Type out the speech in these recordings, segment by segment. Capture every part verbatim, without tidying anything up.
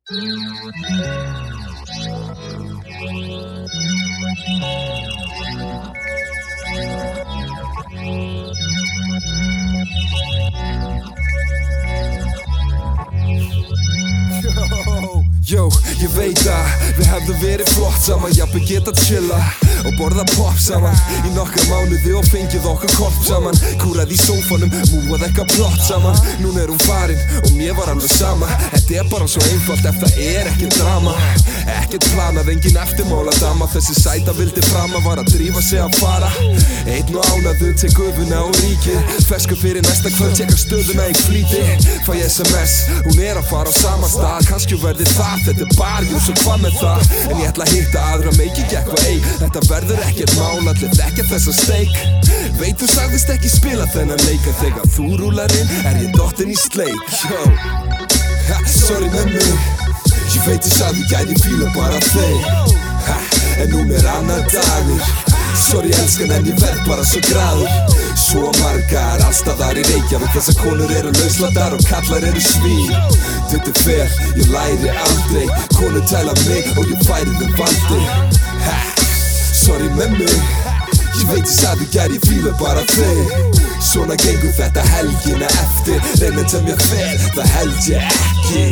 Jó, ég veit að við hefðum verið flott saman, jafnvel getað chilla og borða pop saman í nokkra mánuði og fengið okkar kopp saman, kúrað í sófanum, múað eitthvað plott saman. Núna er hún farin og mér var alveg sama, þetta er bara svo einfalt ef það er ekkert drama. Ekkert planað, engin eftirmála dama, þessi sæta vildi frama, var að drífa sig að fara. Einn og ánaður, tek gufuna og ríkið, ferskur fyrir næsta kvöld, tekar stöðuna í flýti. Fæ S M S, hún er að fara á sama stað, kannski verði það, þetta er barjú, svo hvað með það? En ég ætla að hitta aðra, meik ekki eitthvað, ei, þetta verður ekkert mál, allir þekkja þessa steik. Veit þú sagðist ekki spila þennan leik, en þegar þú rúlar inn, er ég dottinn í sleik. Jó, ha, sorry með mig, ég veit ég sagði gæti fíla bara þig, ha, en núna er annar dagur. Sorry elskan en ég verð bara svo graður. Svo margar allstaðar í Reykjavík, þessar konur eru lausladar og kallar eru svín. Þetta er fer, ég læri aldrei, konur tæla mig og ég færi þeim valdi. Ha, sorry með mig, ég veit ég sagði gæti fíla bara þig. Svona gengur þetta helgina eftir, reynir sem ég fer, það held ég ekki.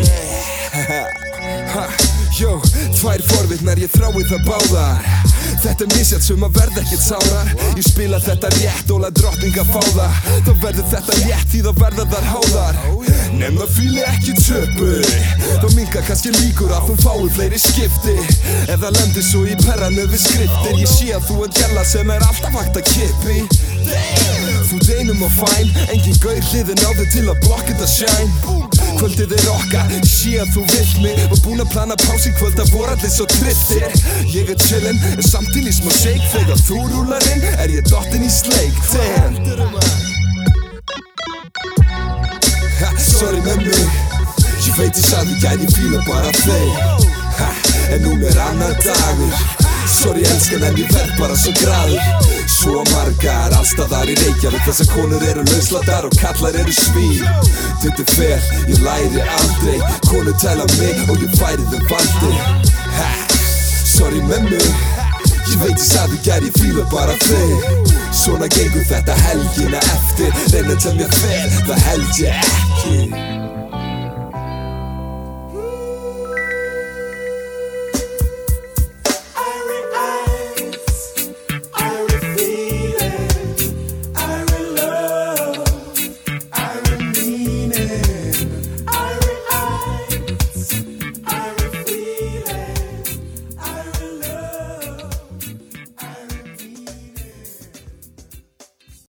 Ha, jó, tvær forvitnar, ég þrái það báðar. Þetta er misjætt sem að verða ekkert sárar. Ég spila þetta rétt og lað drottning að fá það. Þá verður þetta létt því þá verða þar háðar. Nefn það fíli ekki töpu, þá minka kannski líkur að þú fái fleiri skipti. Ef það lendir svo í perranu við skriftir, ég sé að þú er gælla sem er alltaf hægt að kippi. Þú deinum og fæn, engin gaur hliðin á þig til að blokka þetta shine. Kvöldið er okkar, ég sé að þú vill mig, var búinn að plana pási kvöld að voru allir svo trittir. Ég er chillin, en samtíð í smá shake, þegar þú rúlar inn, er ég dottinn í sleik. Damn, ha, sorry með mig, ég veit ég sagði gæti fíla bara þig, ha, en núna er annar dagur. Sorry elskan en ég verð bara svo graður. Svo margar allstaðar í Reykjavík, þessar konur eru lausladar og kallar eru svín. Þetta er fer, ég læri aldrei, konur tæla mig og ég færi þeim valdi. Ha, sorry með mig, ég veit ég sagði gæti fíla bara þig. Svona gengur þetta helgina eftir, reynir sem ég fer, það held ég ekki.